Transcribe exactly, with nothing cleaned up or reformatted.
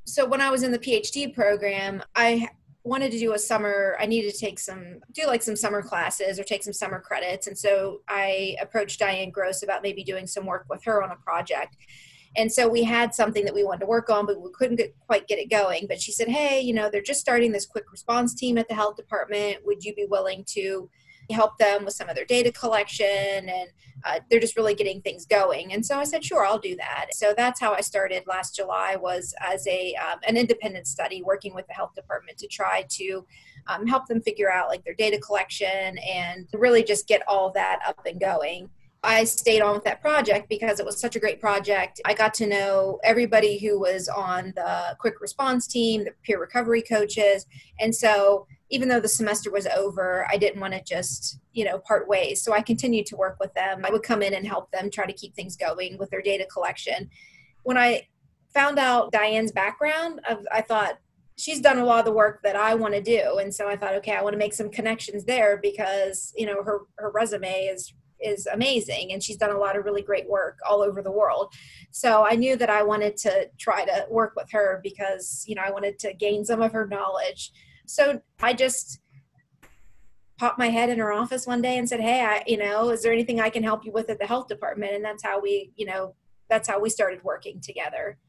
So when I was in the PhD program, I wanted to do a summer, I needed to take some, do like some summer classes or take some summer credits. And so I approached Diane Gross about maybe doing some work with her on a project. And so we had something that we wanted to work on, but we couldn't get, quite get it going. But she said, hey, you know, they're just starting this quick response team at the health department. Would you be willing to help them with some of their data collection? And uh, they're just really getting things going. And so I said, sure, I'll do that. So that's how I started last July, was as a um, an independent study working with the health department to try to um, help them figure out like their data collection and really just get all that up and going. I stayed on with that project because it was such a great project. I got to know everybody who was on the quick response team, the peer recovery coaches. And so even though the semester was over, I didn't want to just, you know, part ways. So I continued to work with them. I would come in and help them try to keep things going with their data collection. When I found out Diane's background, I thought, she's done a lot of the work that I want to do. And so I thought, okay, I want to make some connections there because, you know, her, her resume is is amazing, and she's done a lot of really great work all over the world. So I knew that I wanted to try to work with her because, you know, I wanted to gain some of her knowledge. So I just popped my head in her office one day and said, hey, I, you know, is there anything I can help you with at the health department? And that's how we, you know, that's how we started working together.